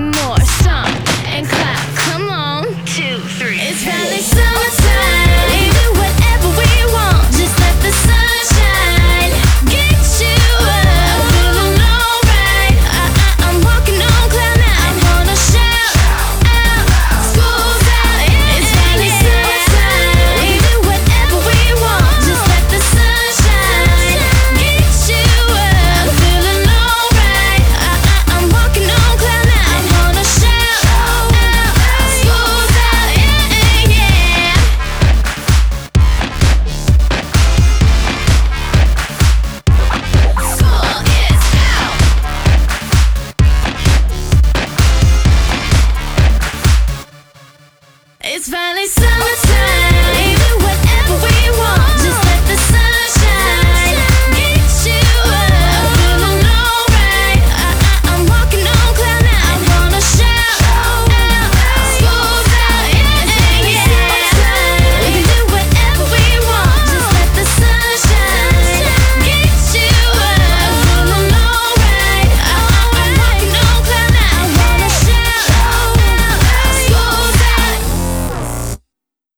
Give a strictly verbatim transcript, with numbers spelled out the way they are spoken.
more. Stomp and clap. Come on. Two, three. It's finally summertime. We do whatever we want. Just let the sun shine. Get you up. I'm feeling alright. I, I, I'm walking on cloud nine. I wanna shout out. School's out. Yeah, it's finally summertime. We do whatever we want. Just let the sun shine. Get you up. I'm feeling alright. I, I, I'm walking on cloud nine. I wanna shout out. School's out. Yeah, yeah. School is out. It's finally summertime.